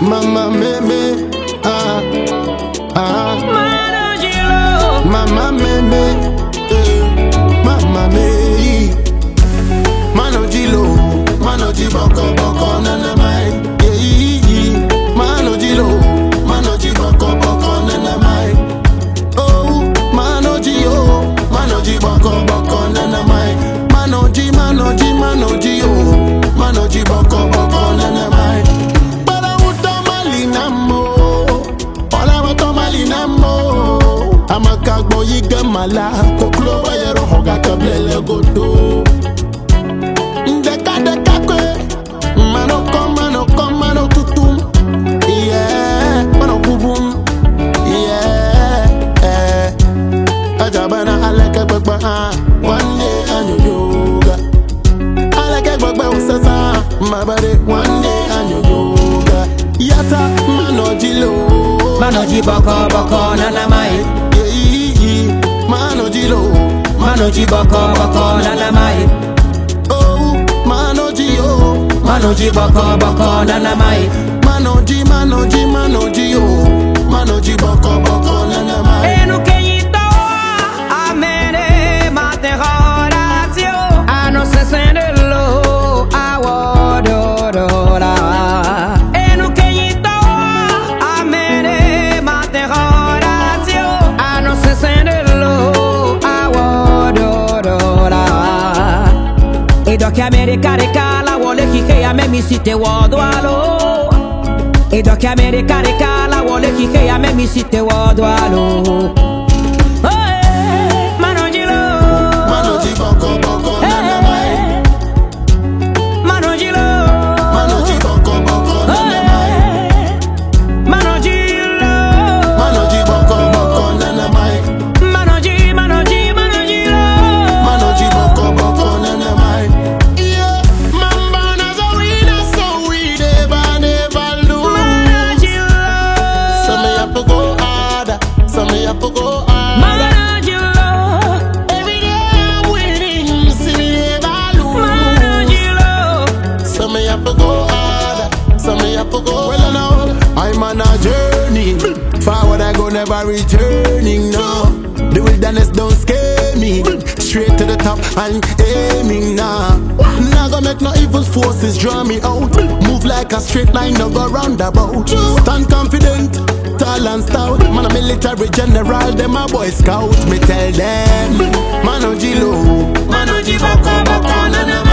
Mama meme, ah, ah. Mama meme, mama me. Mano Gilo, Mano G boko boko nana mai. Mano Gilo, Mano G boko boko nana mai. Oh, Mano G oh, Mano G boko boko nana mai. Mano G, Mano G, Mano G oh, Mano G boko boko nana mai. Amakagbo yiga mala koklo wayero hoga kablele godo ndeka kwe mano tutum yeah mano bubum yeah ajabana aleke gbagba one day anyo yoga aleke gbagba usasa mabare one day anyo yoga yata Mano Gilo Mano G boko boko nana mai. Mano Gilo, Mano G boko boko nana mai. oh, Mano G oh, Mano G boko boko nana mai. Mano G, Mano G, Mano G oh, Mano G boko boko nana mai. E no que a mere materroratio a no se sendello a wodora. E no que a mere materroratio a no se sendello a wodora. E do que America recala wole que a me misite wodwalo. E do que America recala wole que a me misite wodwalo. Mano Gilo, Mano G boko boko nana mai. Mano Gilo, Mano G boko boko nana mai. Mano Gilo, Mano G boko boko nana mai. Mano G, Mano G, Mano Gilo, Mano G boko boko nana mai. Yeah, Mamba na so we never lose. Mano Gilo, So me have to go harder, so me have to go harder. Mano Gilo, Every day I'm winning, see me never Mano lose. Gilo. So me have to go harder, so me have to go. Well now, I'm on a journey, forward I go never returning. No, the wilderness don't scare me. Straight to the top and aiming now. Nah gonna make no evil forces draw me out. Move like a straight line, no go roundabout. Stand confident, tall and stout. Man a military general, them a boy scout. Me tell them, Mano Gilo, Mano G boko boko nana